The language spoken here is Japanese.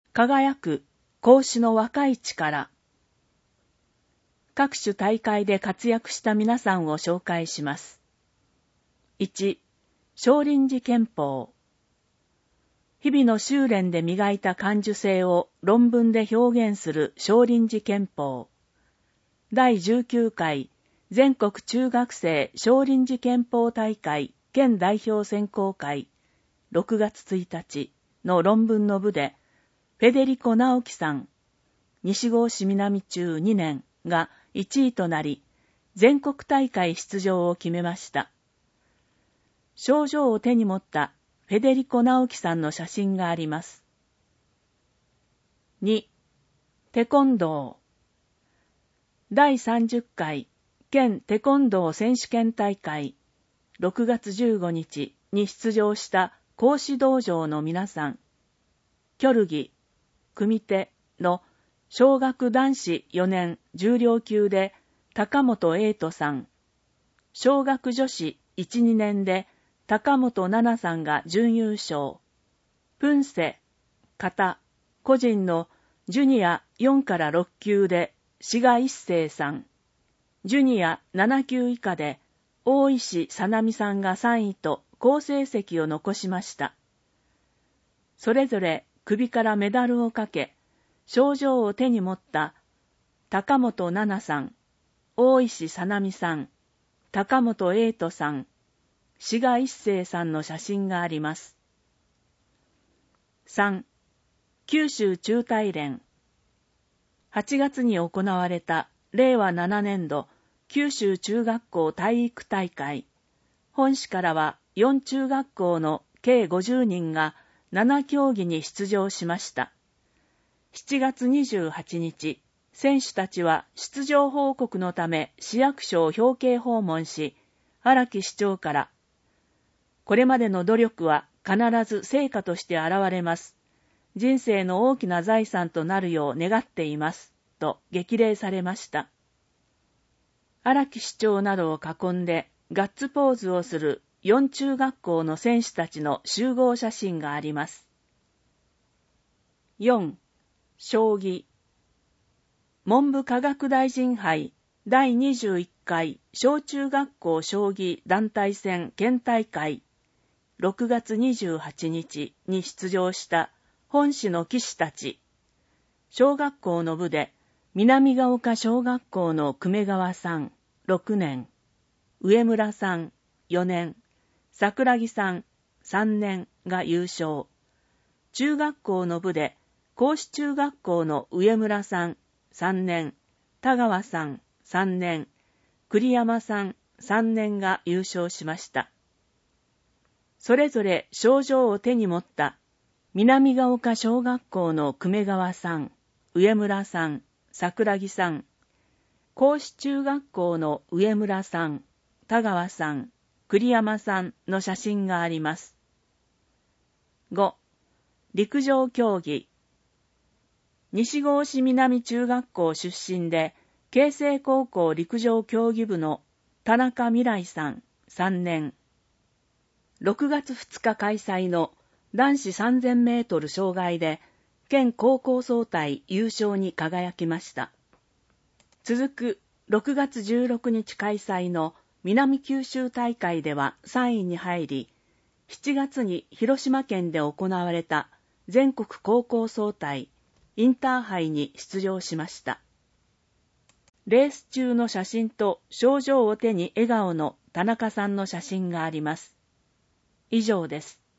輝く孔子の若い力。各種大会で活躍した皆さんを紹介します。1、少林寺拳法。日々の修練で磨いた感受性を論文で表現する少林寺拳法。第19回全国中学生少林寺拳法大会県代表選考会6月1日の論文の部で、フェデリコ・ナオキさん、西郷市南中2年が1位となり、全国大会出場を決めました。賞状を手に持ったフェデリコ・ナオキさんの写真があります。2、テコンドー。第30回県テコンドー選手権大会6月15日に出場した講師道場の皆さん、キョルギ、組手の小学男子4年重量級で高本英斗さん、小学女子1、2年で高本奈々さんが準優勝、プンセ、形、個人のジュニア4から6級で志賀一成さん、ジュニア7級以下で大石さなみさんが3位と好成績を残しました。それぞれ首からメダルをかけ、賞状を手に持った高本奈々さん、大石さなみさん、高本英斗さん、志賀一成さんの写真があります。3、九州中大連。8月に行われた令和7年度九州中学校体育大会。本市からは4中学校の計50人が7競技に出場しました。7月28日、選手たちは出場報告のため市役所を表敬訪問し、荒木市長から、これまでの努力は必ず成果として現れます。人生の大きな財産となるよう願っています。と激励されました。荒木市長などを囲んでガッツポーズをする4中学校の選手たちの集合写真があります。4、将棋。文部科学大臣杯第21回小中学校将棋団体戦県大会6月28日に出場した本市の棋士たち。小学校の部で南ヶ丘小学校の久米川さん6年、上村さん4年、桜木さん3年が優勝。中学校の部で甲子中学校の上村さん3年、田川さん3年、栗山さん3年が優勝しました。それぞれ賞状を手に持った南ヶ丘小学校の久米川さん、上村さん、桜木さん、甲子中学校の上村さん、田川さん、栗山さんの写真があります。5、陸上競技。西郷市南中学校出身で、慶成高校陸上競技部の田中未来さん3年。6月2日開催の男子3000メートル障害で、県高校総体優勝に輝きました。続く6月16日開催の南九州大会では3位に入り、7月に広島県で行われた全国高校総体インターハイに出場しました。レース中の写真と賞状を手に笑顔の田中さんの写真があります。以上です。